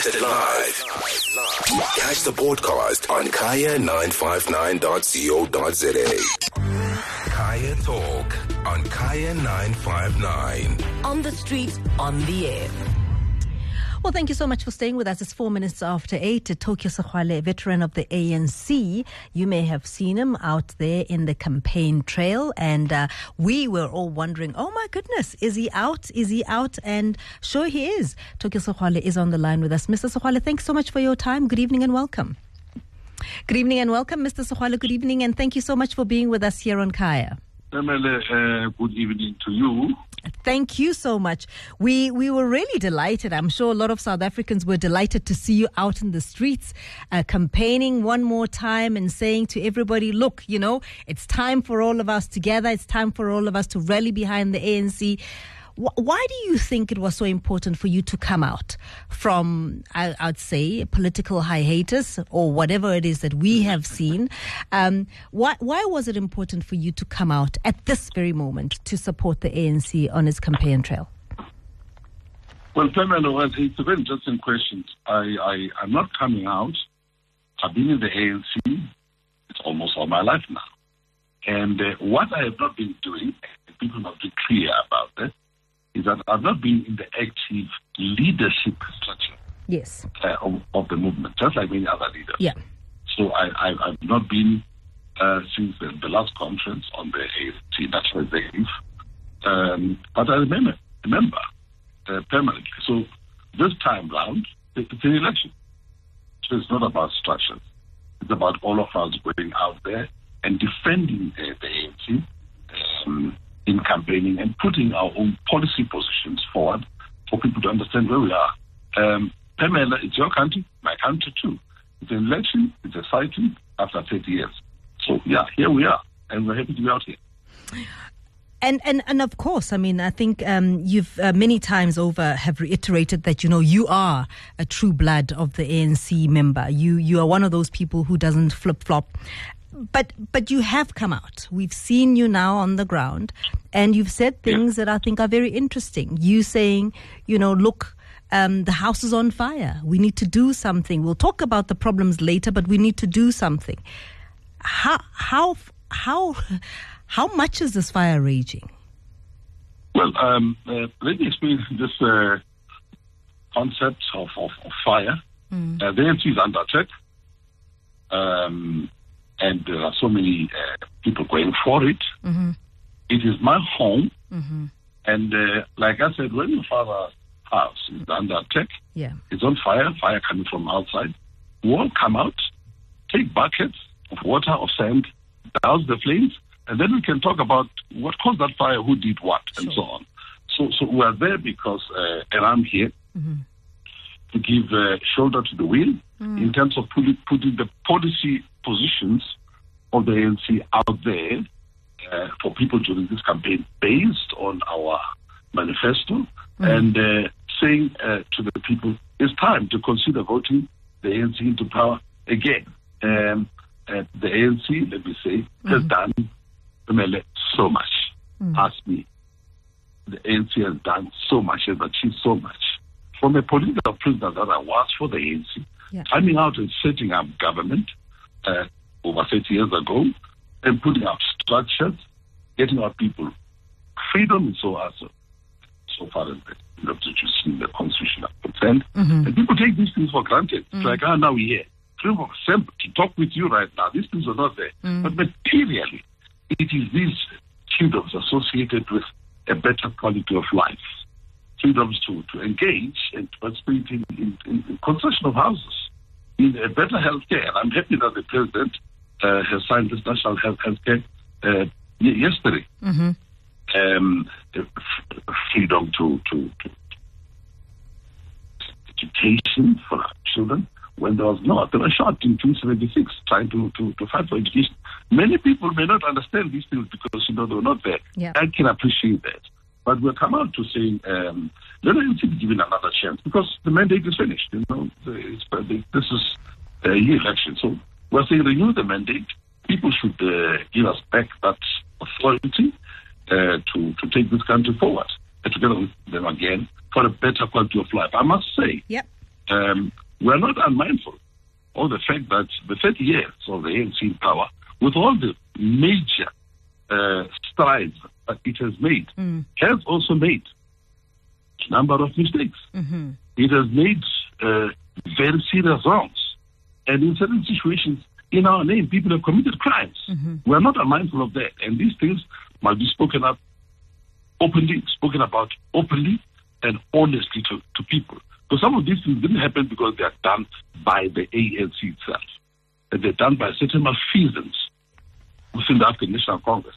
Broadcasted live. Catch the podcast on kaya959.co.za. Kaya Talk on Kaya 959. On the street, on the air. Well, thank you so much for staying with us. It's 4 minutes after 8. Tokyo Sexwale, a veteran of the ANC. You may have seen him out there in the campaign trail. And we were all wondering, oh my goodness, is he out? Is he out? And sure he is. Tokyo Sexwale is on the line with us. Mr. Sexwale, thanks so much for your time. Good evening and welcome. Good evening and welcome, Mr. Sexwale. Good evening, and thank you so much for being with us here on Kaya. Good evening to you. Thank you so much. We were really delighted. I'm sure a lot of South Africans were delighted to see you out in the streets, campaigning one more time and saying to everybody, look, you know, it's time for all of us to gather. It's time for all of us to rally behind the ANC. Why do you think it was so important for you to come out from, I'd say, political hiatus or whatever it is that we have seen? Why was it important for you to come out at this very moment to support the ANC on its campaign trail? Well, Pamela, it's a very interesting question. I'm not coming out. I've been in the ANC. It's almost all my life now. And what I have not been doing, and people must be clear about that, is that I've not been in the active leadership structure of the movement, just like many other leaders. Yeah. So I've not been since the last conference on the ANC National Executive. But I remember permanently. So this time round, it's an election. So it's not about structures. It's about all of us going out there and defending the ANC in campaigning and putting our own policy positions forward for people to understand where we are. Pamela, it's your country, my country too. It's an election, it's exciting after 30 years. So, yeah, here we are, and we're happy to be out here. And of course, I mean, I think you've many times over have reiterated that, you know, you are a true blood of the ANC member. You are one of those people who doesn't flip-flop. But you have come out. We've seen you now on the ground, and you've said things that I think are very interesting. You saying, you know, look, the house is on fire. We need to do something. We'll talk about the problems later, but we need to do something. How much is this fire raging? Well, let me explain this concept of fire. The ANC is under attack. And there are so many people going for it. Mm-hmm. It is my home. Mm-hmm. And like I said, when your father's house is under attack, it's on fire coming from outside, we'll all come out, take buckets of water or sand, douse the flames, and then we can talk about what caused that fire, who did what, and so on. So we are there because, and I'm here to give shoulder to the wheel in terms of putting the policy positions of the ANC out there for people during this campaign based on our manifesto and saying to the people, it's time to consider voting the ANC into power again. The ANC, let me say, has done so much. Ask me. The ANC has done so much, has achieved so much. From a political prisoner that I was for the ANC, coming out and setting up government over 30 years ago and putting up structures, getting our people freedom and so on. So far as the the Constitution are concerned. And people take these things for granted. It's like, now we're here. Freedom of assembly, to talk with you right now. These things are not there. But materially, it is these freedoms associated with a better quality of life. Freedoms to engage and to participate in construction of houses, in a better healthcare. And I'm happy that the president has signed this national healthcare yesterday. Freedom to education for our children when there was not. They were shot in 1976 trying to fight for education. Many people may not understand these things because, you know, they were not there. I can appreciate that. But we'll come out to saying, let us give it another chance because the mandate is finished. You know, this is a election. So we're saying renew the mandate. People should give us back that authority to take this country forward, together with them again, for a better quality of life. I must say, we're not unmindful of the fact that the 30 years of the ANC in power, with all the major strides that it has made, has also made a number of mistakes. It has made very serious wrongs. And in certain situations, in our name, people have committed crimes. We're not unmindful of that. And these things must be spoken about openly and honestly to people. So some of these things didn't happen because they are done by the ANC itself. And they're done by certain malfeasance within the African National Congress.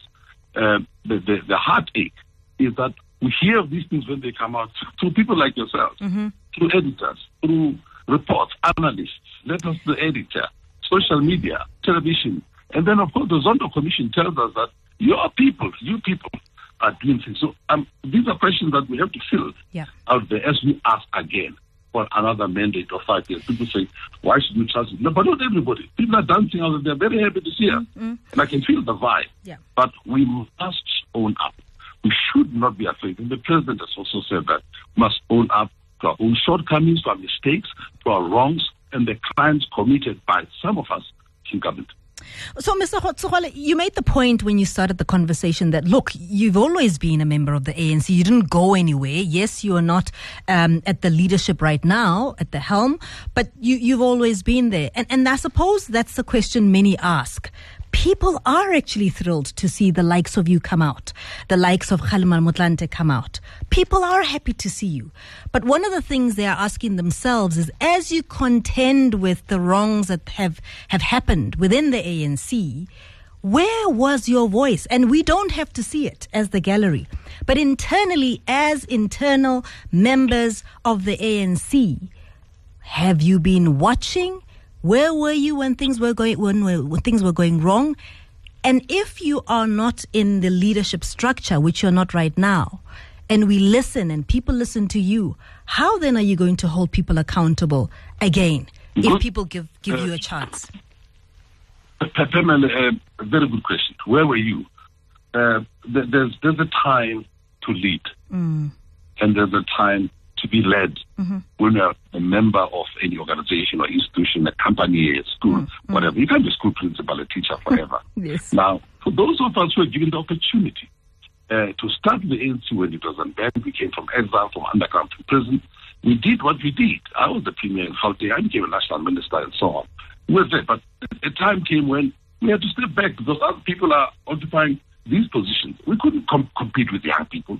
The heartache is that we hear of these things when they come out through people like yourselves, through editors, through reports, analysts, letters to the editor, social media, television. And then, of course, the Zondo Commission tells us that you people are doing things. So these are questions that we have to fill out there as we ask again for another mandate of 5 years. People say, why should we trust it? No, but not everybody. People are dancing out there. They're very happy to see us. And I can feel the vibe. But we must own up. We should not be afraid. And the president has also said that we must own up to our own shortcomings, to our mistakes, to our wrongs, and the crimes committed by some of us in government. So, Mr. Kgotsogole, you made the point when you started the conversation that, look, you've always been a member of the ANC. You didn't go anywhere. Yes, you are not at the leadership right now, at the helm, but you've always been there. And I suppose that's the question many ask. People are actually thrilled to see the likes of you come out, the likes of Kgalema Motlanthe come out. People are happy to see you. But one of the things they are asking themselves is, as you contend with the wrongs that have happened within the ANC, where was your voice? And we don't have to see it as the gallery, but internally, as internal members of the ANC, have you been watching? Where were you when things were going wrong? And if you are not in the leadership structure, which you're not right now, and we listen and people listen to you, how then are you going to hold people accountable again if people give you a chance? Pamela, a very good question. Where were you? There's a time to lead, and there's a time to be led. When you're a member of any organization or institution, a company, a school, whatever. You can't be a school principal, a teacher forever. Now, for those of us who are given the opportunity to start the ANC when it was unbanned, we came from exile, from underground, from prison. We did what we did. I was the premier in Gauteng. I became a national minister and so on. We were there, but a time came when we had to step back because other people are occupying these positions. We couldn't compete with young people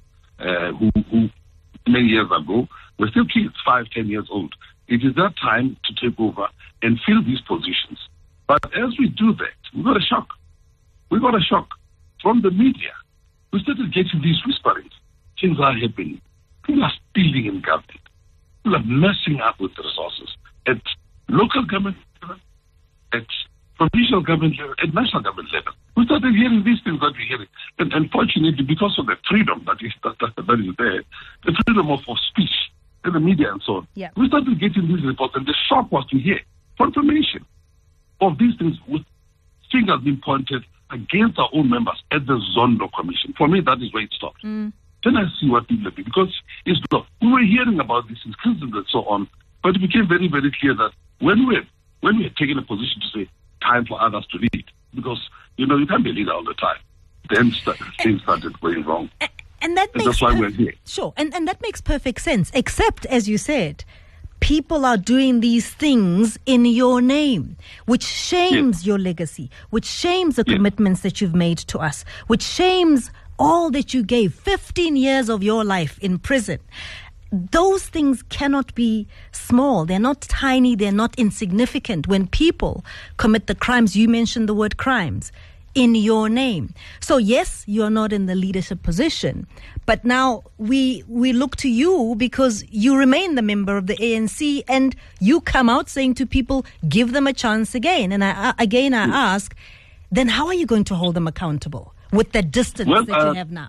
who many years ago were still kids, 5, 10 years old. It is that time to take over and fill these positions. But as we do that, we got a shock. We got a shock from the media. We started getting these whisperings. Things are happening. People are stealing in government. People are messing up with the resources at local government level, at provincial government level, at national government level. We started hearing these things that we're hearing. And unfortunately, because of the freedom that is there, the freedom of speech in the media and so on, we started getting these reports, and the shock was to hear confirmation of these things with fingers being pointed against our own members at the Zondo Commission. For me, that is where it stopped. Then I see what people are doing, because we were hearing about this in criticism and so on, but it became very, very clear that when we had taken a position to say, time for others to lead, because, you can't be a leader all the time. Then things started going wrong. And that's why we're here. Sure, and that makes perfect sense, except, as you said, people are doing these things in your name, which shames your legacy, which shames the commitments that you've made to us, which shames all that you gave, 15 years of your life in prison. Those things cannot be small. They're not tiny. They're not insignificant. When people commit the crimes, you mentioned the word crimes, in your name. So yes, you're not in the leadership position, but now we look to you because you remain the member of the ANC, and you come out saying to people, give them a chance again. And I ask, then how are you going to hold them accountable with the distance that you have now?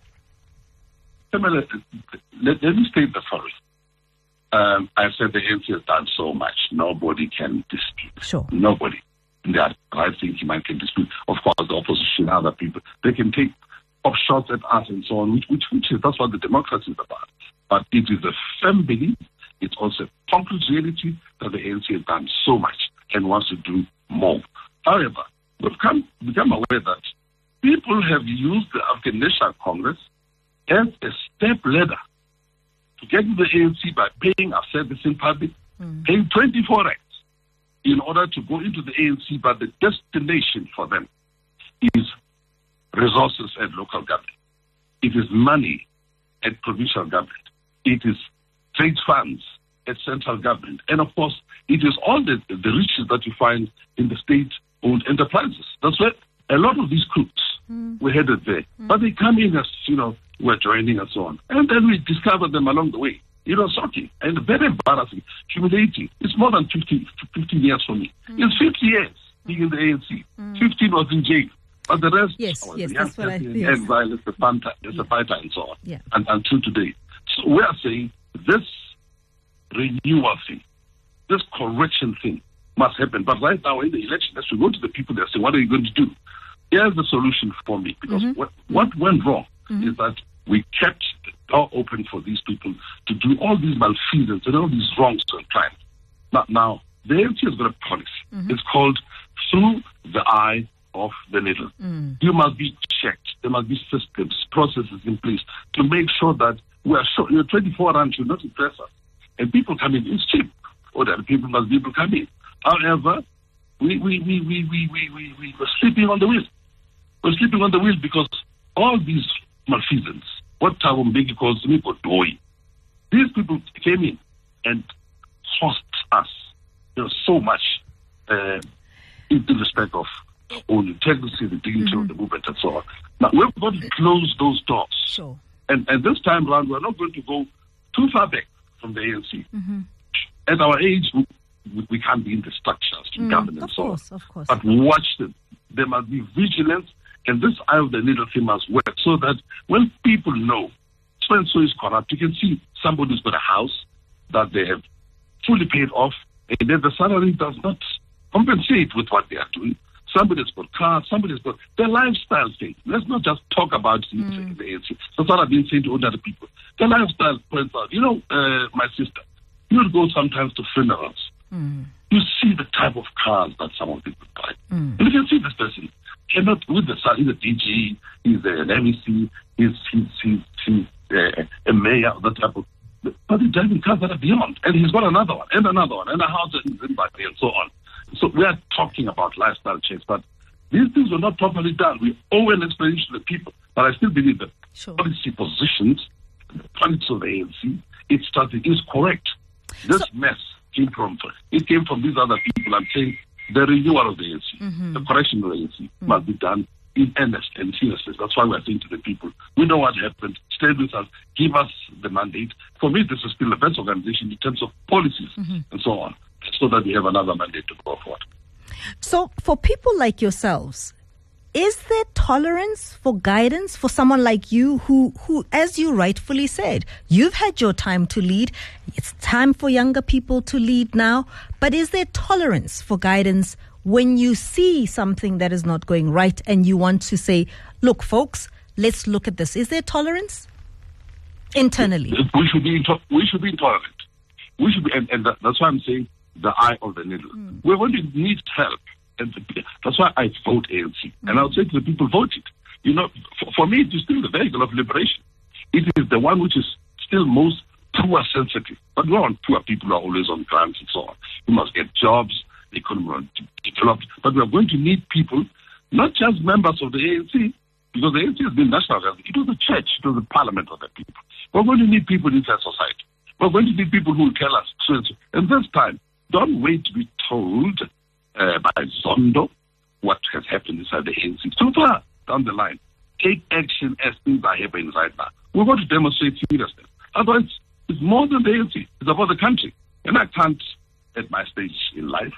Let me state the following. I said the ANC has done so much. Nobody can dispute. Sure. Nobody. I think man can dispute. Of course, the opposition, other people, they can take off shots at us and so on, which is, that's what the democracy is about. But it is a firm belief. It's also a concrete reality that the ANC has done so much and wants to do more. However, we've become aware that people have used the African National Congress as a step ladder to get to the ANC by paying our service in public, paying 24 rands in order to go into the ANC, but the destination for them is resources at local government. It is money at provincial government. It is trade funds at central government. And of course, it is all the riches that you find in the state-owned enterprises. That's where a lot of these groups were headed there. But they come in as, we're joining and so on. And then we discover them along the way. Shocking and very embarrassing, humiliating. It's more than 15 years for me. It's 50 years being in the ANC. 15 was in jail. But the rest, that's what I feel. Exile is the fighter and so on. Yeah. And until today. So we are saying this renewal thing, this correction thing must happen. But right now in the election, as we go to the people, they say, what are you going to do? Here's the solution for me. Because what went wrong is that we kept the door open for these people to do all these malfeasance and all these wrongs and crimes. Now, the ANC has got a policy. It's called Through the Eye of the Needle. You must be checked. There must be systems, processes in place to make sure that we are sure your 24 rand should not impress us. And people come in, it's cheap. Or the people must be able to come in. However, we were sleeping on the wheel. We're sleeping on the wheel because all these malfeasance, what Thabo Mbeki calls Doi, these people came in and cost us so much in respect of own integrity, the dignity of the movement, and so on. Now, we've got to close those doors. Sure. And this time around, we're not going to go too far back from the ANC. At our age, we can't be in the structures to govern and so on. Of course. But watch them. There must be vigilance, and this eye of the needle thing must work so that when people know so-and-so is corrupt, you can see somebody's got a house that they have fully paid off, and then the salary does not compensate with what they are doing. Somebody's got cars, somebody's got their lifestyle thing. Let's not just talk about the ANC. That's what I've been saying to other people. The lifestyle points out. My sister, you would go sometimes to funerals. You see the type of cars that some of people buy. And you can see this person cannot, with the son, he's a DG, he's an MEC, he's a mayor, that type of, but he's driving cars that are beyond. And he's got another one, and a house in Zimbabwe, and so on. So we are talking about lifestyle change, but these things were not properly done. We owe an explanation to the people, but I still believe that policy positions, the politics of the ANC, its strategy is correct. This mess came from these other people. I'm saying the renewal of the ANC, the correction of the ANC must be done in earnest and seriously. That's why we're saying to the people, we know what happened, stay with us, give us the mandate. For me, this is still the best organization in terms of policies and so on, so that we have another mandate to go forward. So for people like yourselves, is there tolerance for guidance for someone like you who, as you rightfully said, you've had your time to lead. It's time for younger people to lead now. But is there tolerance for guidance when you see something that is not going right and you want to say, look, folks, let's look at this? Is there tolerance internally? We should be intolerant. We should be, and that's why I'm saying the eye of the needle. We're going to need help. And that's why I vote ANC. And I'll say to the people, vote it. For me, it is still the vehicle of liberation. It is the one which is still most poor sensitive. But we want poor people who are always on grants and so on. We must get jobs, the economy must develop. But we are going to need people, not just members of the ANC, because the ANC has been national government. It was the church, it was the parliament of the people. We're going to need people inside society. We're going to need people who will tell us. And this time, don't wait to be told by Zondo what has happened inside the ANC. So far down the line, take action as things are happening right now. We're going to demonstrate seriousness. Otherwise, it's more than the ANC. It's about the country. And I can't, at my stage in life,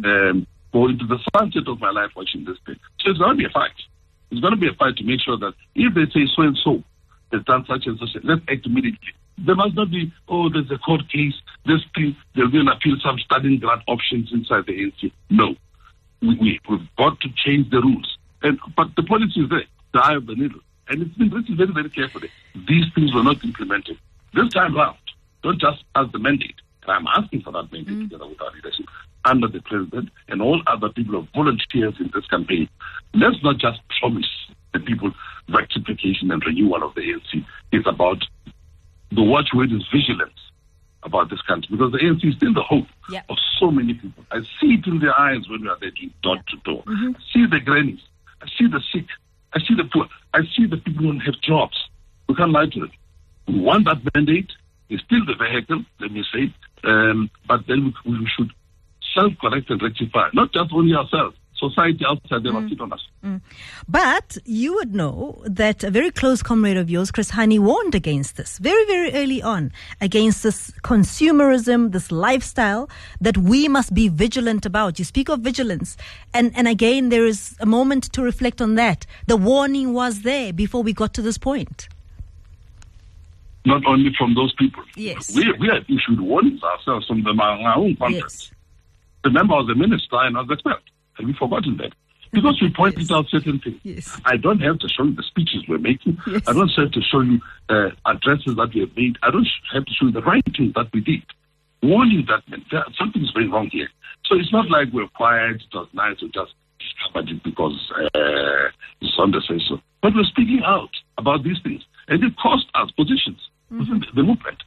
go into the sunset of my life watching this thing. So it's going to be a fight. It's going to be a fight to make sure that if they say so-and-so has done such and such, let's act immediately. There must not be, there's a court case, this thing, there'll be an appeal, some studying grant options inside the ANC. No. We've got to change the rules. But the policy is there, the eye of the needle. And it's been written very, very carefully. These things were not implemented. This time round, don't just ask the mandate. And I'm asking for that mandate together with our leadership under the president and all other people who volunteers in this campaign. Let's not just promise the people rectification and renewal of the ANC. It's about the watchword is vigilance about this country, because the ANC is still the hope of so many people. I see it in their eyes when we are there door to door. I see the grannies. I see the sick. I see the poor. I see the people who don't have jobs. We can't lie to them. We want that mandate. It's still the vehicle, let me say, but then we should self-correct and rectify, not just only ourselves. Society outside, they must sit on us. But you would know that a very close comrade of yours, Chris Hani, warned against this very, very early on, against this consumerism, this lifestyle that we must be vigilant about. You speak of vigilance. And again, there is a moment to reflect on that. The warning was there before we got to this point. Not only from those people. Yes. We have issued warnings ourselves from our own conference. Yes. Remember, I was a minister and I was expelled. Have you forgotten that? Because we pointed out certain things. Yes. I don't have to show you the speeches we're making. Yes. I don't have to show you addresses that we have made. I don't have to show you the writings that we did. Warning that something's going wrong here. So it's not like we're quiet, it was nice, we just discovered it because Sunday says so. But we're speaking out about these things. And it cost us positions within the movement.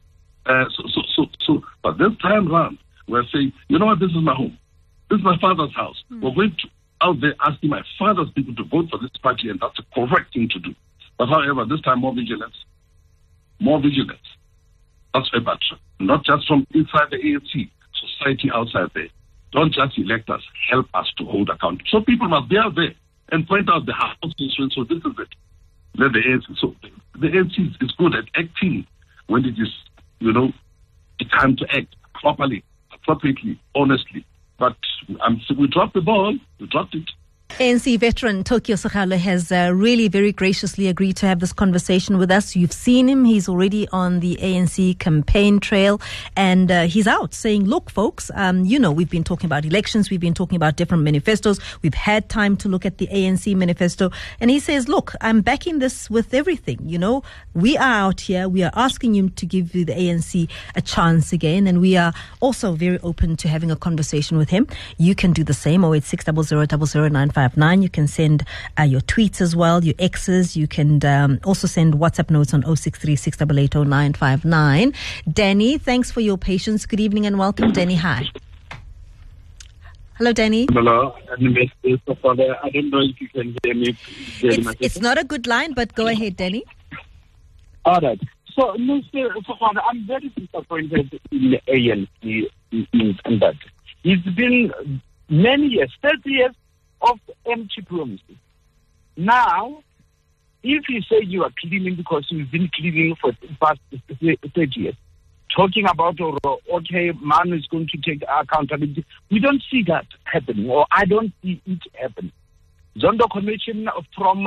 But this time around, we're saying, you know what, this is my home. This is my father's house. We're going out there asking my father's people to vote for this party, and that's the correct thing to do. But however, this time more vigilance. More vigilance. That's a matter. Not just from inside the ANC, society outside there. Don't just elect us, help us to hold account. So people must be out there and point out the house is so this is it. Let the ANC. So the ANC is good at acting when it is, it's time to act properly, appropriately, honestly. But we dropped the ball. We dropped it. ANC veteran Tokyo Sekgalo has really very graciously agreed to have this conversation with us. You've seen him. He's already on the ANC campaign trail, and he's out saying, look, folks, we've been talking about elections. We've been talking about different manifestos. We've had time to look at the ANC manifesto. And he says, look, I'm backing this with everything. We are out here. We are asking you to give the ANC a chance again. And we are also very open to having a conversation with him. You can do the same, 086 000959. You can send your tweets as well, your X's. You can also send WhatsApp notes on 063 688 0959. Danny, thanks for your patience. Good evening and welcome, Danny. Hi. Hello, Danny. Hello. I don't know if you can hear me. It's not a good line, but go ahead, Danny. All right. So, Mr. Sokwane, I'm very disappointed in the ANC in that. It's been many years, 30 years, of empty promises. Now, if you say you are cleaning because you've been cleaning for the past 30 years, talking about, man is going to take accountability, we don't see that happening, or I don't see it happen. Zondo Commission from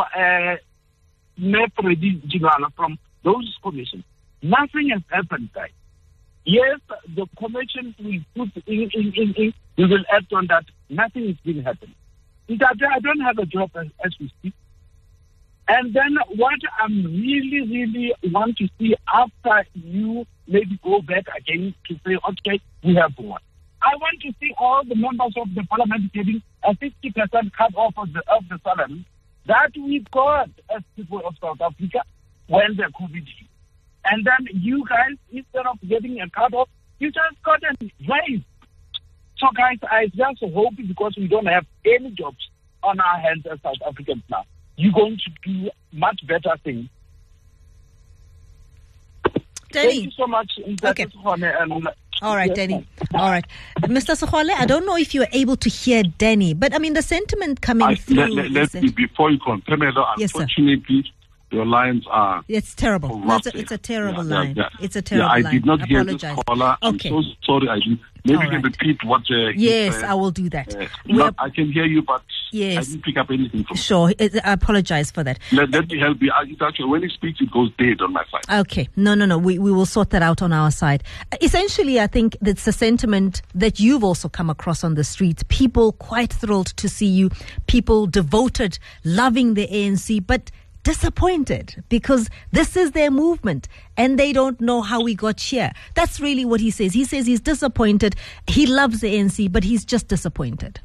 from those commissions, nothing has happened, guys. Yes, the commission will put in, we will act on that. Nothing is going to happen. I don't have a job as we speak. And then what I'm really want to see after you maybe go back again to say, okay, we have won. I want to see all the members of the parliament getting a 50% cut off of the salary that we got as people of South Africa when the COVID hit. And then you guys, instead of getting a cut off, you just got a raise. So guys, I just hope, because we don't have any jobs on our hands as South Africans now, you're going to do much better things. Danny. Thank you so much. Okay. All right, Danny. All right. Mr. Sekgalo, I don't know if you were able to hear Danny, but I mean, the sentiment coming through. Before you continue, unfortunately, your lines are... It's terrible. No, it's a terrible line. It's a terrible line. I did not hear this caller. Okay. I'm so sorry. I did. Maybe you can repeat what... yes, I will do that. I can hear you, but I didn't pick up anything from Sure. I apologize for that. Let me help you. It's actually, when he speaks, it goes dead on my side. Okay. No. We will sort that out on our side. Essentially, I think that's a sentiment that you've also come across on the streets. People quite thrilled to see you. People devoted, loving the ANC, but disappointed because this is their movement and they don't know how we got here. That's really what he says. He says he's disappointed. He loves the ANC, but he's just disappointed.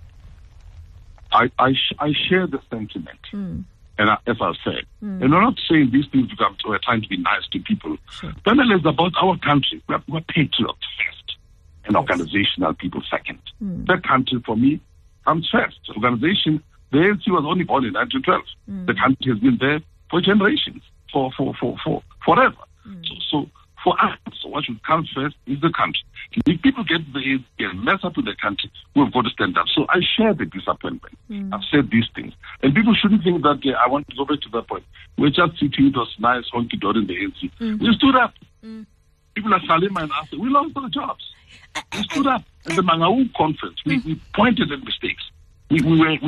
I share the sentiment. And as I said, and we're not saying these things because we're trying to be nice to people. Sure. Panel is about our country. We're patriots first and organizational people second. The country, for me, comes first. Organization, the ANC was only born in 1912. The country has been there for generations, for forever. So for us, what should come first is the country. If people get mess up with the country, we've got to stand up. So I share the disappointment. I've said these things. And people shouldn't think that I want to go back to that point. We're just sitting, it was nice, honky-dory in the ANC. We stood up. People like Salima and us, we lost our jobs. We stood up. At the Mangaung conference, we pointed at mistakes. We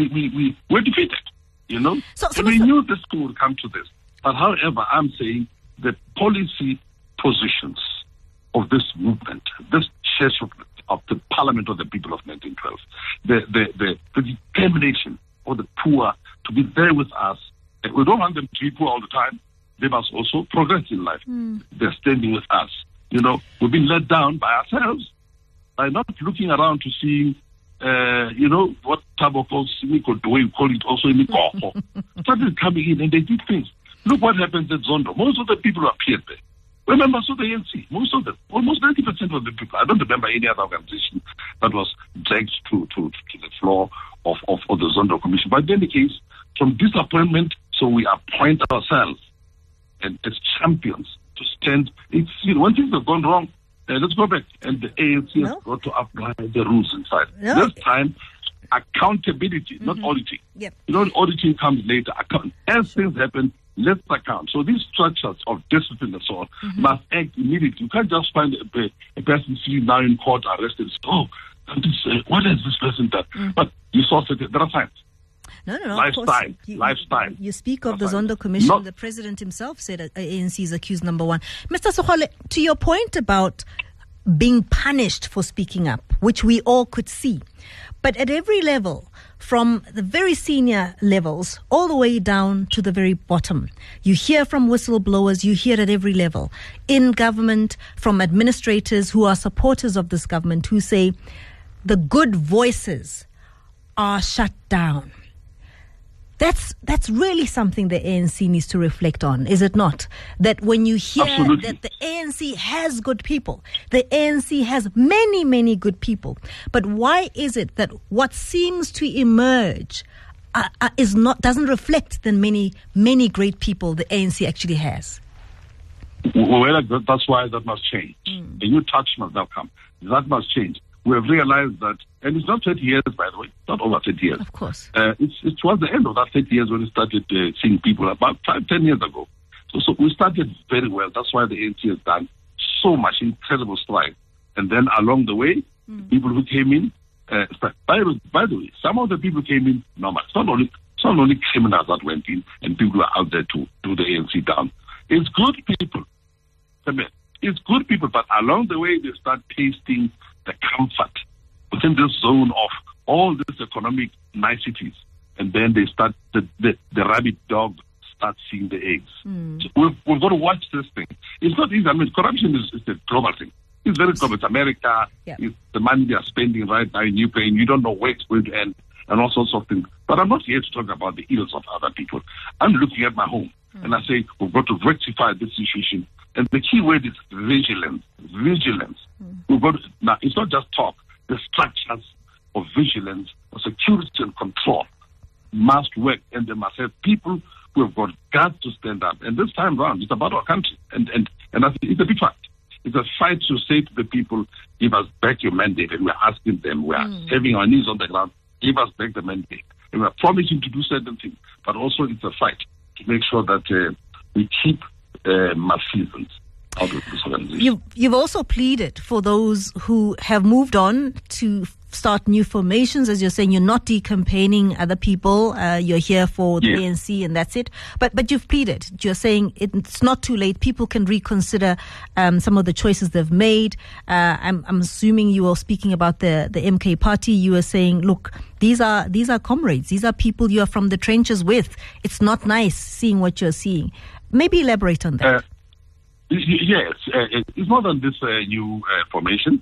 were defeated, you know? And we knew this would come to this. But however, I'm saying the policy positions of this movement, this church of the Parliament of the People of 1912, the determination of the poor to be there with us. We don't want them to be poor all the time. They must also progress in life. They're standing with us. You know, we've been let down by ourselves by not looking around to see, you know, what Thabo calls Nico Dwayne call it also in the started coming in and they did things. Look what happens at Zondo. Most of the people who appeared there. Remember, so the ANC, most of them, almost 90% of the people. I don't remember any other organization that was dragged to the floor of the Zondo Commission. But in any case, from disappointment, so we appoint ourselves and as champions to stand. It's, you know, when things have gone wrong, let's go back. And the ANC has got to apply the rules inside. This time, accountability, not auditing. You know, auditing comes later. As things happen, let's account. So these structures of discipline and so on must act immediately. You can't just find a person sitting now in court arrested. Oh, what has this person done? But you saw that there are signs. No. Lifestyle. You speak of the Zondo Commission. The president himself said ANC is accused number one. Mr. Sogole, to your point about being punished for speaking up, which we all could see, but at every level, from the very senior levels all the way down to the very bottom, you hear from whistleblowers, you hear at every level, in government, from administrators who are supporters of this government who say the good voices are shut down. That's really something the ANC needs to reflect on, is it not? That when you hear that the ANC has good people, the ANC has many, many good people, but why is it that what seems to emerge doesn't reflect the many great people the ANC actually has? Well, that's why that must change. A new touch must now come. That must change. We have realized that, and it's not 30 years, by the way, not over 30 years. Of course. It was the end of that 30 years when we started seeing people about 5-10 years ago. So we started very well. That's why the ANC has done so much incredible strides. And then along the way, people who came in, by the way, some of the people came in normal. It's not only criminals that went in and people who are out there to do the ANC down. It's good people. It's good people, but along the way, they start tasting the comfort within this zone of all these economic niceties. And then they start, the rabbit dog starts seeing the eggs. So we've got to watch this thing. It's not easy. I mean, corruption is a global thing. It's very global. It's America. It's the money they are spending right now in Ukraine. You don't know where it's going to end and all sorts of things. But I'm not here to talk about the ills of other people. I'm looking at my home and I say, we've got to rectify this situation. And the key word is vigilance. Vigilance. We've got to, now, it's not just talk. The structures of vigilance, of security and control must work, and they must have people who have got guts to stand up. And this time round, it's about our country. And I think it's a big fight. It's a fight to say to the people, give us back your mandate. And we're asking them, we are having our knees on the ground, give us back the mandate. And we're promising to do certain things. But also it's a fight to make sure that we keep malfeasance out of this organization. You've also pleaded for those who have moved on to start new formations. As you're saying, you're not decampaigning other people. You're here for the ANC and that's it. But you've pleaded. You're saying it's not too late. People can reconsider some of the choices they've made. I'm assuming you were speaking about the MK party. You were saying, look, these are comrades. These are people you are from the trenches with. It's not nice seeing what you're seeing. Maybe elaborate on that. Yes, it's more than this new formation,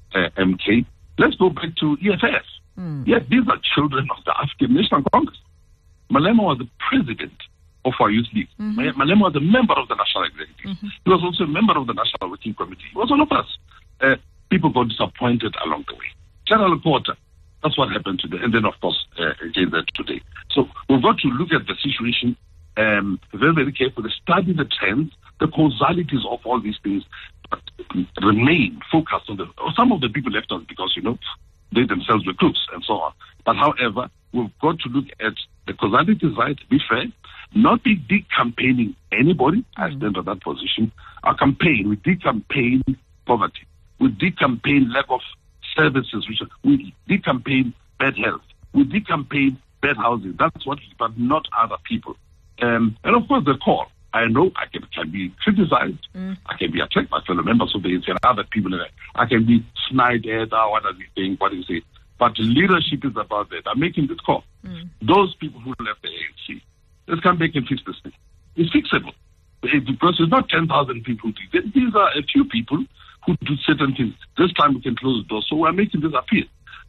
MK. Let's go back to EFF. Yes, these are children of the African National Congress. Malema was the president of our youth league. Malema was a member of the National Executive. He was also a member of the National Working Committee. He was one of us. People got disappointed along the way. General Porter, that's what happened today. And then, of course, again that today. So we've got to look at the situation very, very carefully, study the trends, the causalities of all these things, but remain focused on some of the people left us because, they themselves were crooks and so on. But however, we've got to look at the causalities, right, be fair, not be decampaigning anybody. I stand on that position. Our campaign, we decampaign poverty. We decampaign lack of services. We decampaign bad health. We decampaign bad housing. That's what, but not other people. And of course, the call. I know I can be criticized. I can be attacked by fellow members of the ANC and other people. I can be snide at, what are you saying, what do you say? But leadership is about that. I'm making this call. Those people who left the ANC, let's come back and fix this thing. It's fixable. Because it's not 10,000 people. These are a few people who do certain things. This time we can close the door. So we're making this appeal.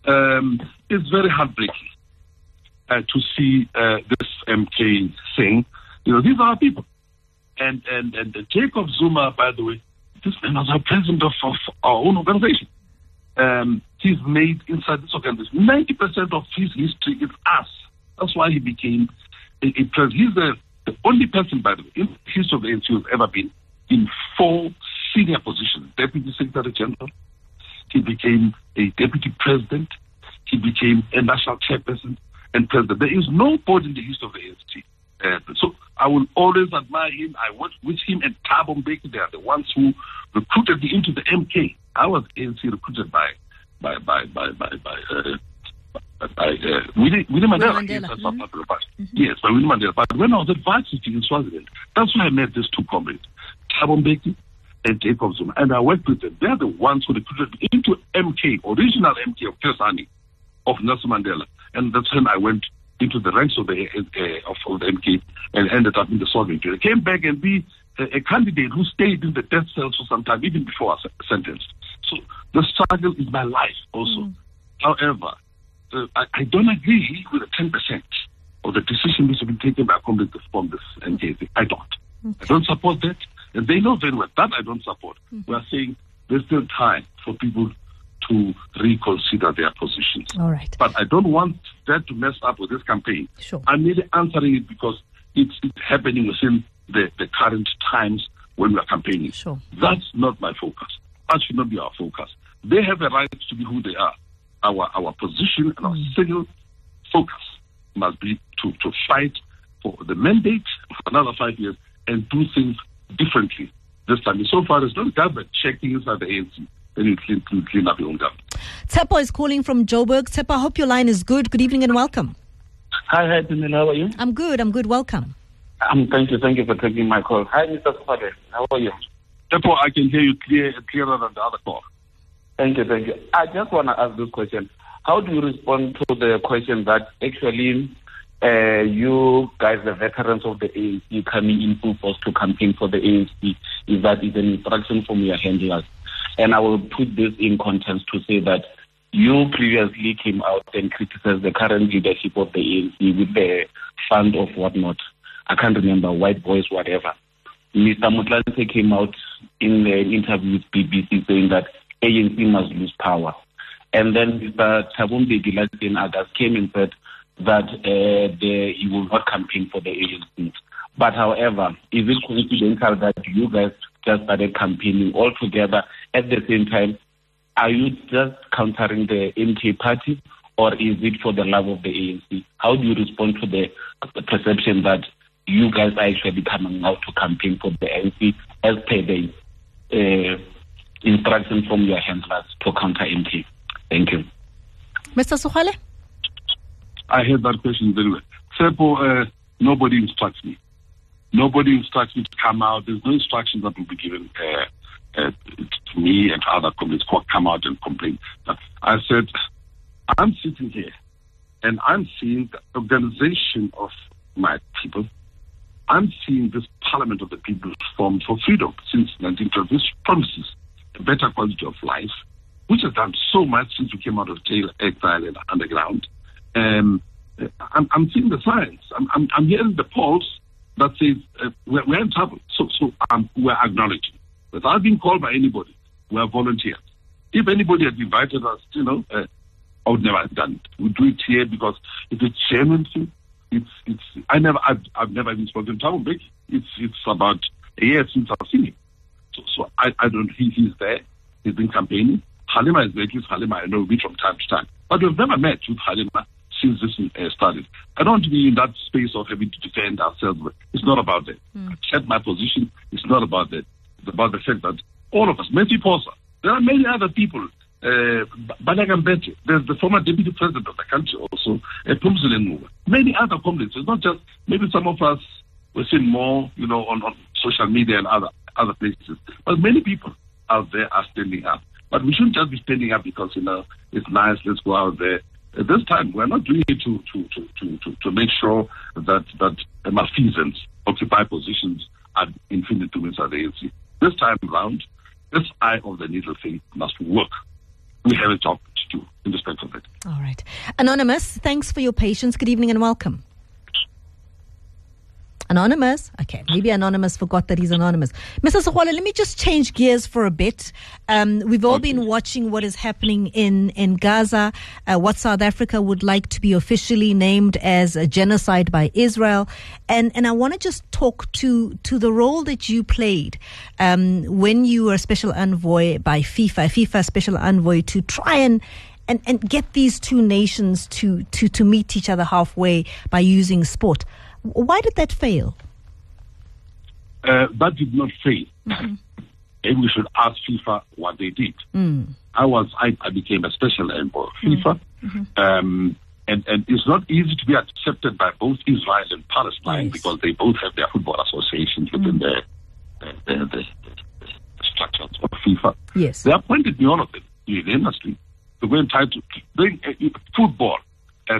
It's very heartbreaking to see this MK saying, these are our people. And Jacob Zuma, by the way, this man was our president of our own organization. He's made inside this organization 90% of his history is us. That's why he became a president. He's the only person, by the way, in the history of the ANC who's ever been in 4 senior positions. Deputy Secretary General. He became a deputy president. He became a national chairperson and president. There is nobody in the history of the ANC. So I will always admire him. I worked with him and Thabo Mbeki. They are the ones who recruited me into the MK. I was ANC recruited by Winnie Mandela. Yes, by Winnie Mandela. But when I was at varsity in Swaziland, that's where I met these 2 comrades, Thabo Mbeki and Jacob Zuma. And I worked with them. They are the ones who recruited me into MK, original MK of Chris Hani, of Nelson Mandela. And that's when I went into the ranks of the MK and ended up in the Soviet Union. I came back and be a candidate who stayed in the death cells for some time, even before I was sentenced. So the struggle is my life also. However, I don't agree with the 10% of the decision which have been taken by comrades from this MK. I don't. I don't support that. And they know very well that I don't support. We are saying there's still time for people to reconsider their positions. All right. But I don't want that to mess up with this campaign. Sure. I'm merely answering it because it's happening within the current times when we are campaigning. Sure. That's not my focus. That should not be our focus. They have a right to be who they are. Our position and our single focus must be to fight for the mandate for another 5 years and do things differently this time. So far, there's no government checking inside the ANC. Then you clean up your own government. Tsepo is calling from Joburg. Tsepo, I hope your line is good. Good evening and welcome. Hi, Dunil. How are you? I'm good. Welcome. Thank you for taking my call. Hi, Mr. Sofade. How are you? Tsepo, I can hear you clearer than the other call. Thank you. I just want to ask this question. How do you respond to the question that actually you guys, the veterans of the ANC, coming in full force to campaign for the ANC, is that is an instruction from your handlers? And I will put this in context to say that you previously came out and criticized the current leadership of the ANC with the fund of whatnot. I can't remember, white boys, whatever. Mr. Motlanthe came out in an interview with BBC saying that ANC must lose power. And then Mr. Thabo Mbeki in August came and said that he will not campaign for the ANC. But however, is it coincidental that you guys just started campaigning all together at the same time? Are you just countering the MK party, or is it for the love of the ANC? How do you respond to the perception that you guys are actually coming out to campaign for the ANC as per the instruction from your handlers to counter MP. Thank you. Mr. Sogale? I heard that question very well. Sepo, nobody instructs me. Nobody instructs me to come out. There's no instructions that will be given to me and to other communities. Come out and complain. I said, I'm sitting here and I'm seeing the organization of my people. I'm seeing this Parliament of the People formed for freedom since 1912. This promises a better quality of life, which has done so much since we came out of jail, exile, and underground. I'm seeing the signs. I'm hearing the polls that says we're in trouble. So we're acknowledging. Without being called by anybody, we're volunteers. If anybody had invited us, I would never have done it. We do it here because it's a genuine thing. I've never even spoken to Mbeki. It's about a year since I've seen him. So I don't. He's there. He's been campaigning. Halima is there. Halima, I know, we from time to time, but we've never met with Halima since this started. I don't want to be in that space of having to defend ourselves. It's not about that. I've set my position. It's not about that. It's about the fact that all of us, Messi Posa, there are many other people. Balagambete, there's the former deputy president of the country also, Pumzile, many other comrades. It's not just, maybe some of us were seeing more, on social media and other places. But many people out there are standing up. But we shouldn't just be standing up because, it's nice, let's go out there. At this time, we're not doing it to make sure that malfeasance occupy positions ad infinitum inside the ANC. This time around, this eye of the needle thing must work. We have a job to do in respect of it. All right. Anonymous, thanks for your patience. Good evening and welcome. Anonymous? Okay, maybe Anonymous forgot that he's anonymous. Mr. Sogale, let me just change gears for a bit. We've all been watching what is happening in Gaza, what South Africa would like to be officially named as a genocide by Israel. And I want to just talk to the role that you played when you were special envoy by FIFA special envoy to try and get these two nations to meet each other halfway by using sport. Why did that fail? That did not fail. Mm-hmm. Maybe we should ask FIFA what they did. I became a special envoy of FIFA. Mm-hmm. And it's not easy to be accepted by both Israel and Palestine because they both have their football associations within the structures of FIFA. Yes. They appointed me, all of them, unanimously, to go and try to bring football as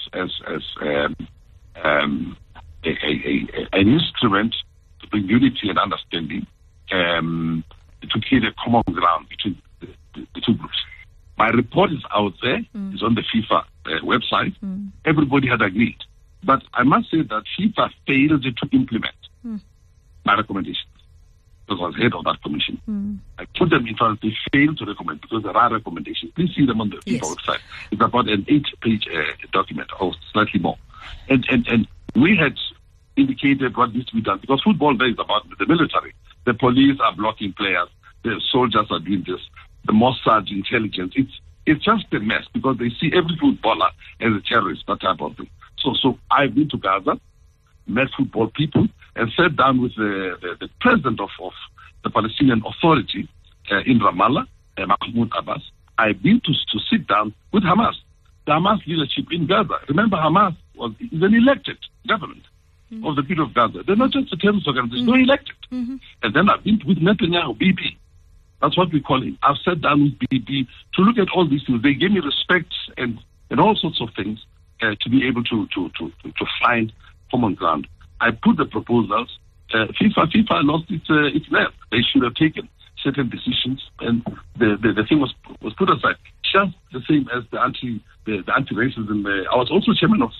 an instrument to bring unity and understanding, to create a common ground between the two groups. My report is out there. It's on the FIFA website. Everybody had agreed. But I must say that FIFA failed to implement my recommendations. Because I was head of that commission. I put them in front. They failed to recommend because there are recommendations. Please see them on the FIFA website. It's about an 8-page document or slightly more. And we had indicated what needs to be done because football there is about the military. The police are blocking players. The soldiers are doing this. The Mossad intelligence. It's just a mess because they see every footballer as a terrorist, that type of thing. So I've been to Gaza, met football people, and sat down with the president of the Palestinian Authority in Ramallah, Mahmoud Abbas. I've been to sit down with Hamas, the Hamas leadership in Gaza. Remember, Hamas is an elected government of the people of Gaza. They're not just a terrorist organization, they're elected. And then I've been with Netanyahu, Bibi. That's what we call him. I've sat down with Bibi to look at all these things. They gave me respect and all sorts of things to be able to find common ground. I put the proposals. FIFA lost its nerve. They should have taken certain decisions, and the thing was put aside. Just the same as the anti-racism. I was also chairman of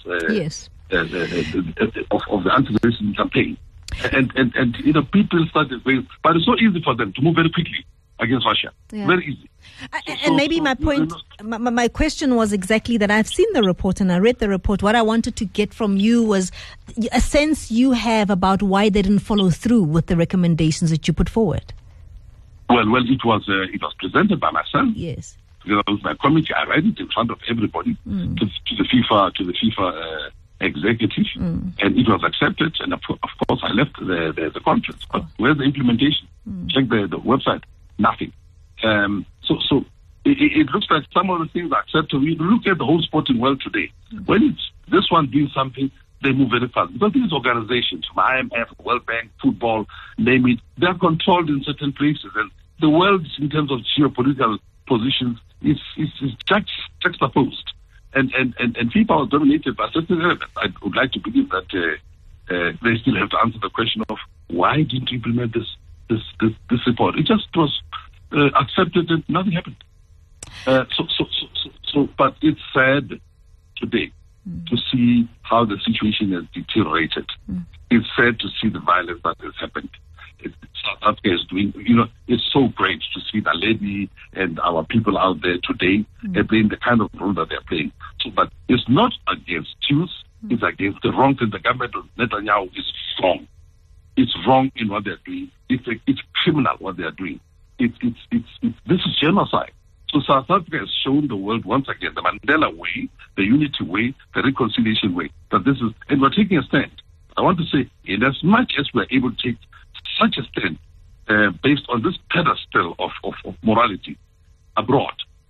the anti-racism campaign, and people started, but it's so easy for them to move very quickly against Russia. Yeah. Very easy. And maybe my point, my question was exactly that. I've seen the report and I read the report. What I wanted to get from you was a sense you have about why they didn't follow through with the recommendations that you put forward. Well, it was presented by myself. Yes. Because my committee, I read it in front of everybody to the FIFA executive, and it was accepted. And of course, I left the conference. But where's the implementation? Check the website. Nothing. So it looks like some of the things are accepted. We look at the whole sporting world today. When it's this one doing something, they move very fast. Because these organizations, from IMF, World Bank, football, name it, they're controlled in certain places. And the world, in terms of geopolitical positions, is juxtaposed. And FIFA was dominated by certain elements. I would like to believe that they still have to answer the question of why didn't you implement this report? It just was accepted and nothing happened. But it's sad today to see how the situation has deteriorated. It's sad to see the violence that has happened. South Africa is doing, it's so great to see the lady and our people out there today. They're playing the kind of role that they're playing. But it's not against Jews, it's against the wrong thing. The government of Netanyahu is wrong. It's wrong in what they're doing. It's criminal what they're doing. This is genocide. So South Africa has shown the world once again the Mandela way, the unity way, the reconciliation way. That this is, and we're taking a stand. I want to say, in as much as we're able to take such a stand based on this pedestal of morality abroad,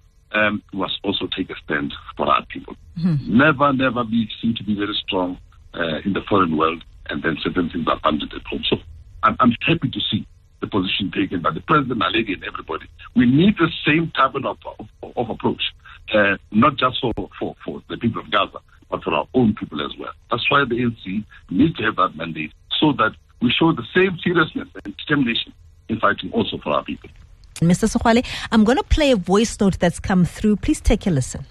we must also take a stand for our people. Never seem to be very strong in the foreign world, and then certain things are funded at home. So I'm happy to see the position taken by the President, Naledi, and everybody. We need the same type of approach, not just for the people of Gaza, but for our own people as well. That's why the ANC needs to have that mandate, so that we show the same seriousness and determination in fighting also for our people. Mr. Sogwale, I'm going to play a voice note that's come through. Please take a listen.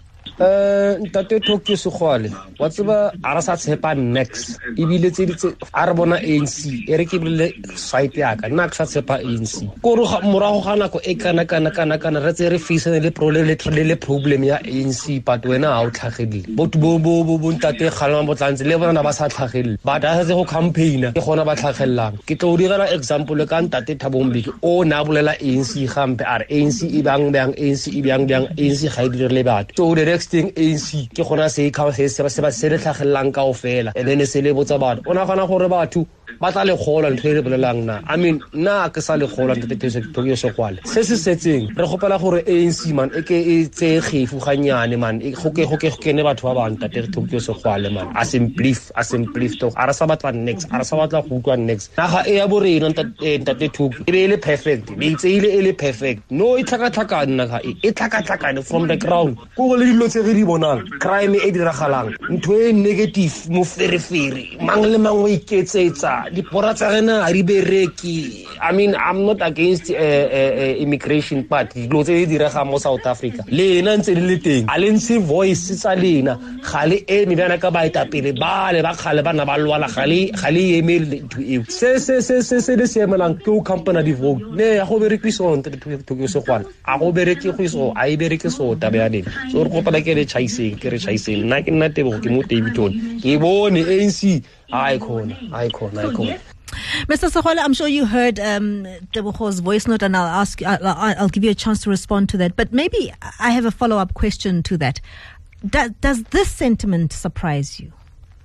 Ntate Tokyo Sogwale wa tseba a ra sa tshepa next ibile tseditse a re bona ANC e re ke bile site ya ka nna ke sa tshepa ANC ko ro morago ga nako e kana re tse re face le problem ya ANC but wena ha o tlhagedile botho bo ntate galama botlantse le bona ba sa tlhagedile ba da se go campaign ke gona ba tlhagellang ke tlo direla example ka ntate Thabo Mbeki o na bolela ANC gampe a re ANC e bang ANC e bang ANC ga e dire batho so the thing ANC ke gona se le tlhagellang ka ofela and then se le botsa batho ona gana gore batho ba tla le gola ntwe re bolelang na I mean na ke sa le gola ntete Tokyo Sogwale se setseng re gopela gore ANC man e ke e tse gefu ganyane man e go ke ne batho ba bang tate Tokyo Sogwale man a simplif to ara sa batla next ara sa batla go utlwa next na ga e ya borena ntate Tokyo e be le perfect be itseile e le perfect no e tlhakatlhakana ga e tlhakatlhakane from the ground go le dilo tse re di bonang crime e diragalang ntwe negative mo ferefere mang le mang o iketsetsa dipora tsa rena a di bereki I mean I'm not against immigration but dilo tse di direga mo South Africa lena ntse le teng a le ntse voice tsa lena gale e mebana ka baita pele ba le ba khale bana ba lwana gale email to you se le semelang ke o company di vote ne ya go berekiswa Tokyo Sogwale a go bereki go iso a e bereke so tabe ya lena so re kopela ke re chaiseng nna ke nna tebo ke mo Davidton ke bone ANC icon. Mr. Sogwale, I'm sure you heard Tebogo's voice note, and I'll give you a chance to respond to that. But maybe I have a follow-up question to that. Does this sentiment surprise you,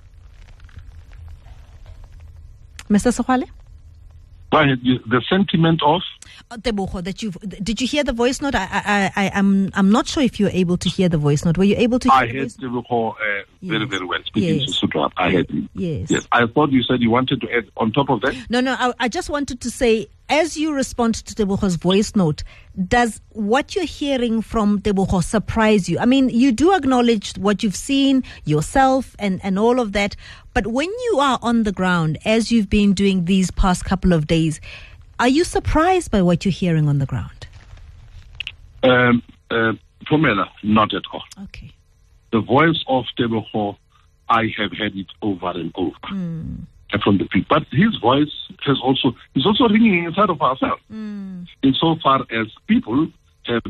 Mr. Sogwale? The sentiment of Tebogo, did you hear the voice note? I'm not sure if you were able to hear the voice note. Were you able to hear the voice note? I heard Tebogo very, very well speaking to Sotho. I heard him. Yes. I thought you said you wanted to add on top of that. No. I just wanted to say, as you respond to Tebogo's voice note, does what you're hearing from Tebogo surprise you? I mean, you do acknowledge what you've seen yourself and all of that, but when you are on the ground, as you've been doing these past couple of days, are you surprised by what you're hearing on the ground? Pumela, not at all. Okay. The voice of Tebogo, I have heard it over and over from the people. But his voice is also ringing inside of ourselves. Insofar as people have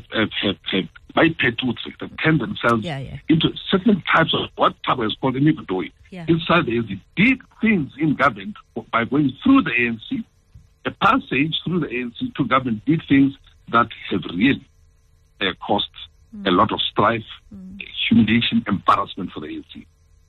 turned themselves into certain types of what Thabo has called iniquity. Inside the ANC, did things in government by going through the ANC. A passage through the ANC to government did things that have really caused a lot of strife, humiliation, embarrassment for the ANC.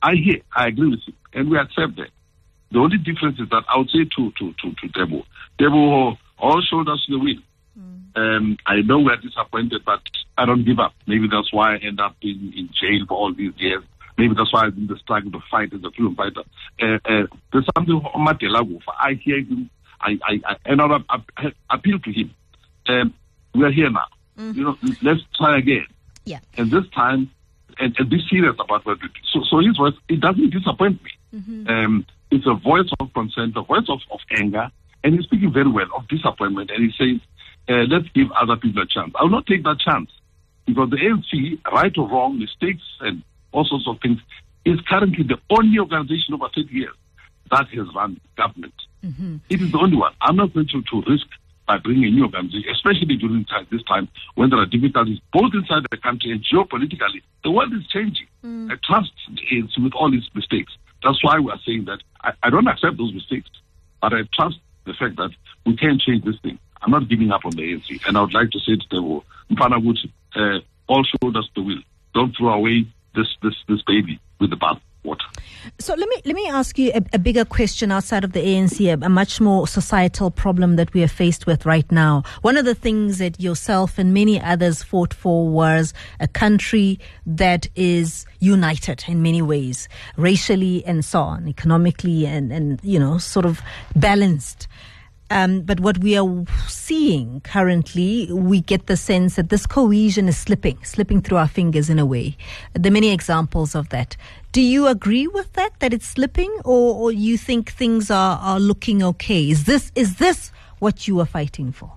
I agree with you, and we accept that. The only difference is that I would say to Teboho, all shoulders to the wheel. I know we're disappointed, but I don't give up. Maybe that's why I end up in jail for all these years. Maybe that's why I'm in the struggle to fight as a freedom fighter. There's something on Matela. I hear him. I appeal to him. We are here now. Let's try again. Yeah. And this time, and be serious about what we do. So his voice, it doesn't disappoint me. It's a voice of consent, a voice of anger, and he's speaking very well of disappointment. And he says, let's give other people a chance. I will not take that chance because the ANC, right or wrong, mistakes and all sorts of things, is currently the only organization over 30 years that has run government. It is the only one. I'm not going to risk by bringing a new organization, especially during this time when there are difficulties both inside the country and geopolitically. The world is changing. I trust the ANC with all its mistakes. That's why we are saying that I don't accept those mistakes, but I trust the fact that we can change this thing. I'm not giving up on the ANC, and I would like to say to Teboho, Mfana Guti, all shoulders to the wheel. Don't throw away this baby with the bath water. So let me ask you a bigger question outside of the ANC, a much more societal problem that we are faced with right now. One of the things that yourself and many others fought for was a country that is united in many ways, racially and so on, economically and sort of balanced. But what we are seeing currently, we get the sense that this cohesion is slipping through our fingers in a way. There are many examples of that. Do you agree with that it's slipping, or you think things are looking okay? Is this what you are fighting for?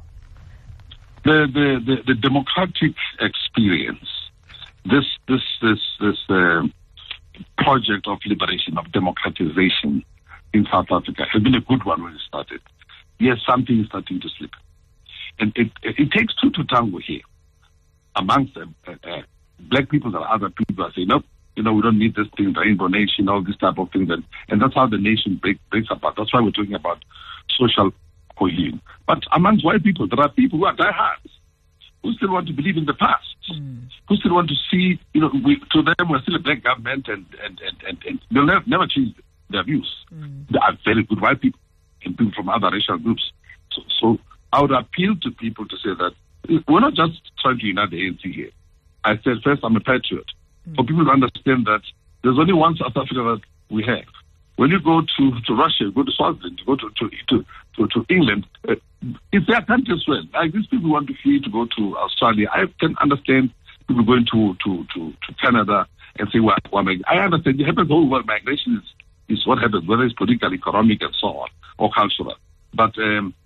The democratic experience, this project of liberation, of democratization in South Africa has been a good one when it started. Yes, something is starting to slip. And it takes two to tango here. Amongst them, black people and other people are saying, no, we don't need this thing, the Rainbow Nation, all this type of things. And that's how the nation breaks apart. That's why we're talking about social cohesion. But amongst white people, there are people who are diehards, who still want to believe in the past, who still want to see, to them, we're still a black government and they'll never change their views. They are very good white people and people from other racial groups. So I would appeal to people to say that we're not just trying to unite the ANC here. I said, first, I'm a patriot. For people to understand that there's only one South Africa that we have. When you go to Russia, go to Swaziland, go to England, it's their country as well. Like these people want to flee to go to Australia. I can understand people going to Canada and say, well, I understand it happens all over. Migration is what happens, whether it's political, economic, and so on, or cultural. But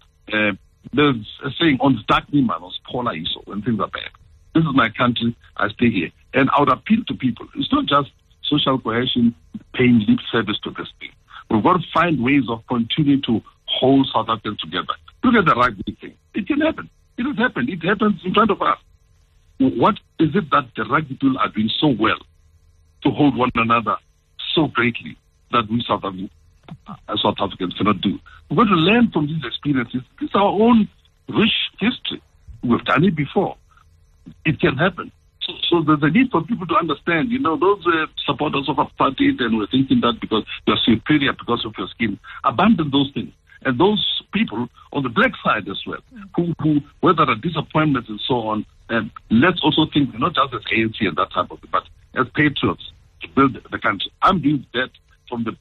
there's a saying, on darkly manos, pola iso, when things are bad. This is my country, I stay here. And I would appeal to people. It's not just social cohesion, paying lip service to this thing. We've got to find ways of continuing to hold South Africans together. Look at the rugby thing. It can happen. It has happened. It happens in front of us. What is it that the rugby people are doing so well to hold one another so greatly that we South Africans cannot do? We've got to learn from these experiences. It's our own rich history. We've done it before. It can happen. So there's a need for people to understand, those supporters of apartheid and we're thinking that because you're superior because of your skin, abandon those things. And those people on the black side as well, who whether there are disappointments and so on, and let's also think not just as ANC and that type of thing, but as patriots to build the country. I'm doing that from the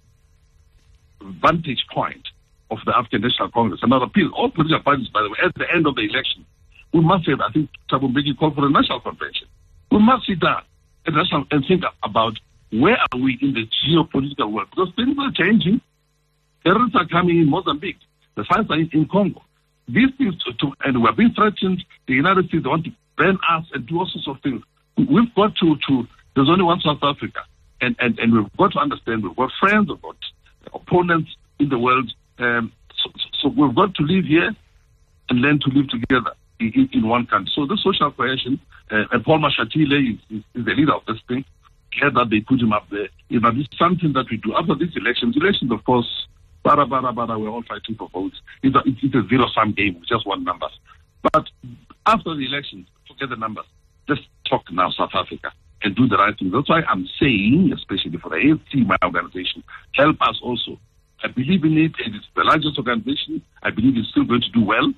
vantage point of the African National Congress. And I'll appeal all political parties, by the way, at the end of the election, we must say, I think Thabo Mbeki called for a national convention. We must sit down and think about where are we in the geopolitical world, because things are changing. Terrorists are coming in Mozambique. The fights are in Congo. These things, and we're being threatened. The United States want to ban us and do all sorts of things. We've got to there's only one South Africa. And we've got to understand, we've got friends, we've got opponents in the world. So we've got to live here and learn to live together in one country. So the social cohesion, and Paul Mashatile is the leader of this thing. Glad that they put him up there. This is something that we do after these elections. Elections, of course, we're all fighting for votes. It's a zero-sum game. We just want numbers. But after the elections, forget the numbers. Let's talk now South Africa and do the right thing. That's why I'm saying, especially for the AFC, my organization, help us also. I believe in it. It is the largest organization. I believe it's still going to do well.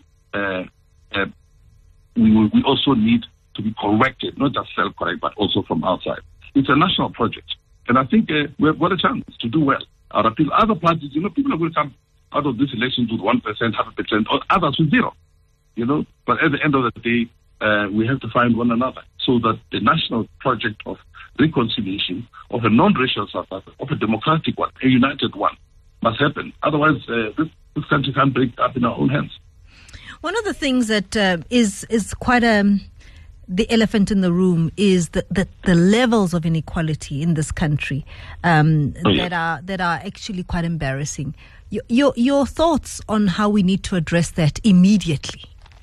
We also need to be corrected, not just self-correct, but also from outside. It's a national project. And I think we've got a chance to do well. Our appeal, other parties, people are going to come out of this election with 1%, 0.5%, or others with 0%. But at the end of the day, we have to find one another so that the national project of reconciliation, of a non-racial South Africa, of a democratic one, a united one, must happen. Otherwise, this country can't break up in our own hands. One of the things that is quite the elephant in the room is the levels of inequality in this country that are actually quite embarrassing. Your thoughts on how we need to address that immediately?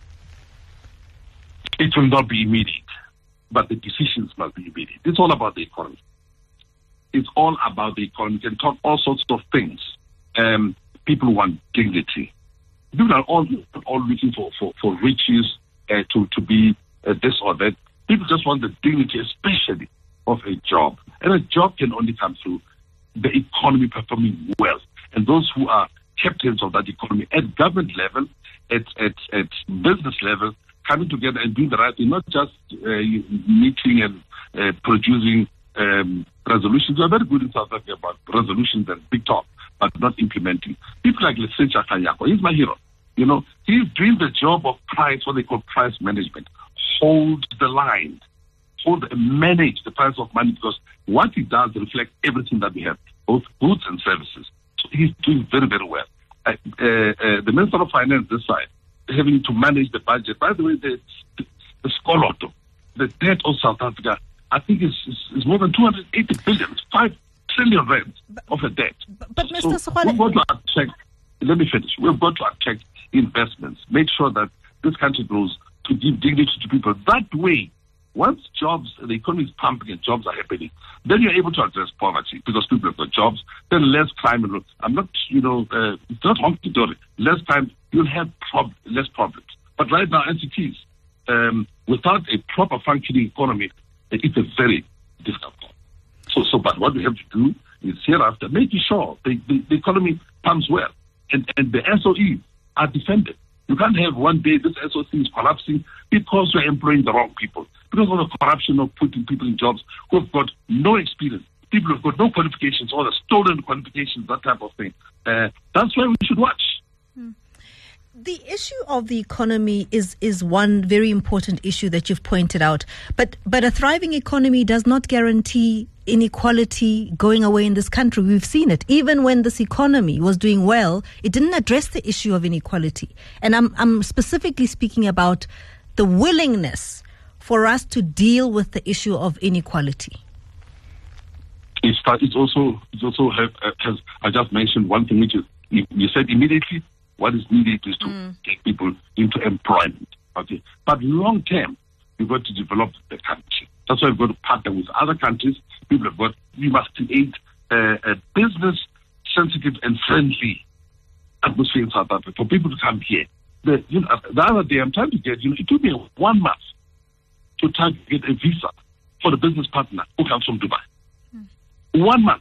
It will not be immediate, but the decisions must be immediate. It's all about the economy. It's all about the economy. You can talk all sorts of things. People want dignity. People are all looking for riches, to be this or that. People just want the dignity, especially of a job. And a job can only come through the economy performing well. And those who are captains of that economy at government level, at business level, coming together and doing the right thing, not just meeting and producing resolutions. We are very good in South Africa about resolutions and big talk, but not implementing. People like Lesetja Kanyako, he's my hero. He's doing the job of price, what they call price management. Hold the line. Manage the price of money, because what he does reflects everything that we have, both goods and services. So he's doing very, very well. The Minister of Finance this side, having to manage the budget. By the way, the Skoloto, the debt of South Africa, I think is more than 280 billion. It's 5 trillion rand of a debt. But Mr. Sokgwale, we've got to attract, let me finish. We've got to attract investments, make sure that this country grows, to give dignity to people. That way, once the economy is pumping and jobs are happening, then you're able to address poverty because people have got jobs. Then less crime. I'm not, it's not honky-dory. Less crime, you'll have less problems. But right now, as it is, without a proper functioning economy, it's a very difficult problem. But what we have to do is hereafter making sure the economy pumps well and the SOEs are defended. You can't have one day this SOC is collapsing because we're employing the wrong people. Because of the corruption of putting people in jobs who have got no experience, people who have got no qualifications, or the stolen qualifications, that type of thing. That's why we should watch. The issue of the economy is one very important issue that you've pointed out. But a thriving economy does not guarantee inequality going away in this country. We've seen it. Even when this economy was doing well, it didn't address the issue of inequality. And I'm specifically speaking about the willingness for us to deal with the issue of inequality. It's also has I just mentioned one thing, which is you said immediately. What is needed is to take people into employment. Okay, but long term, you've got to develop the country. That's why we've got to partner with other countries. We must create a business sensitive and friendly atmosphere in South Africa for people to come here. The other day, I'm trying to get, it took me 1 month to try to get a visa for the business partner who comes from Dubai. 1 month,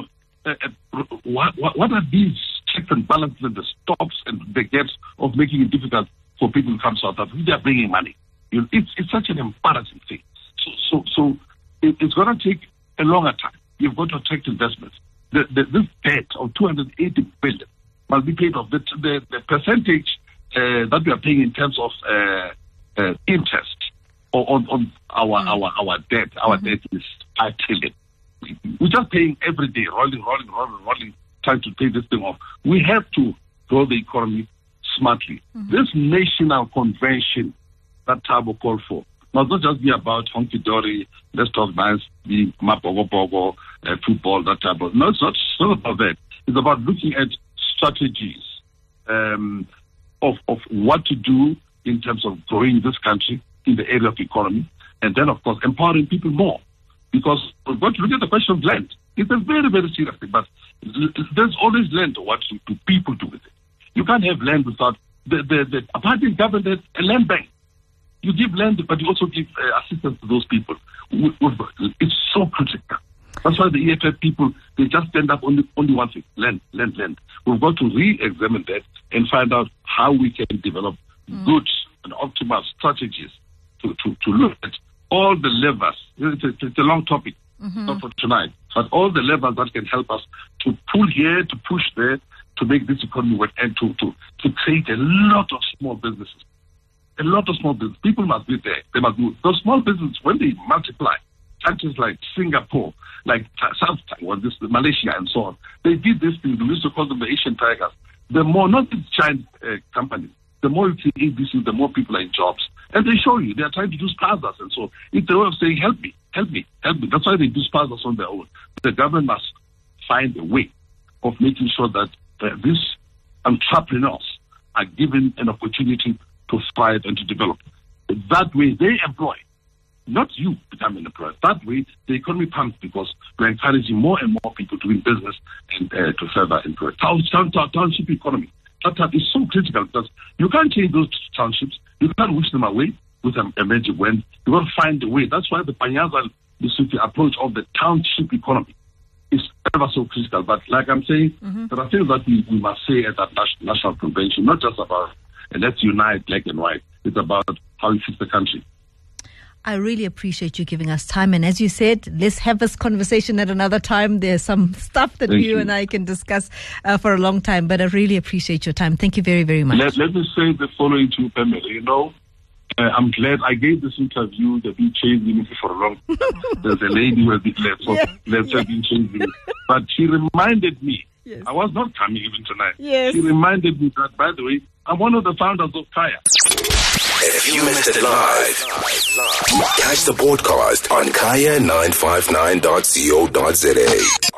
what are these checks and balances and the stops and the gaps of making it difficult for people to come to South Africa? They are bringing money. It's such an embarrassing thing. So it's going to take a longer time. You've got to attract investments. This debt of 280 billion must be paid off. The percentage that we are paying in terms of interest on our debt, debt is 5 trillion. We're just paying every day, rolling, trying to pay this thing off. We have to grow the economy smartly. This national convention that Thabo called for must not just be about honky-dory, let's talk nice, the mapogo, football, that type of. No, it's not about that. It's about looking at strategies of what to do in terms of growing this country in the area of economy, and then, of course, empowering people more. Because we've got to look at the question of land. It's a very, very serious thing, but there's always land. What do people do with it? You can't have land without the apartheid government had a land bank. You give land, but you also give assistance to those people. It's so critical. That's why the EFF people, they just stand up only one thing, land. We've got to re-examine that and find out how we can develop good and optimal strategies to look at all the levers. It's a long topic, not for tonight, but all the levers that can help us to pull here, to push there, to make this economy work, and to create a lot of small businesses. A lot of small businesses. People must be there. They must do. Those small businesses, when they multiply, countries like Singapore, like South Taiwan, Malaysia, and so on, they did this thing. We used to call them the Asian tigers. The more, not the giant companies, the more you create this, the more people are in jobs. And they show you, they are trying to do spazas and so. It's a way of saying, help me. That's why they do spazas on their own. The government must find a way of making sure that these entrepreneurs are given an opportunity to thrive and to develop. That way they employ, not you become an employer. That way the economy pumps because we're encouraging more and more people to do business and to further employ. Township economy. That is so critical because you can't change those townships. You can't wish them away with a magic wand. You've got to find a way. That's why the Panyaza approach of the township economy is ever so critical. But like I'm saying, there are things that we must say at that national convention, not just about let's unite black and white. It's about how we fix the country. I really appreciate you giving us time. And as you said, let's have this conversation at another time. There's some stuff that you and I can discuss for a long time. But I really appreciate your time. Thank you very, very much. Let me say the following to Pamela. You know, I'm glad I gave this interview. They've been chasing me for a long time. There's a lady who has been left, so let's have been chasing me. But she reminded me, I was not coming even tonight. She reminded me that, by the way, I'm one of the founders of Kaya. If you missed it live, catch the podcast on kaya959.co.za.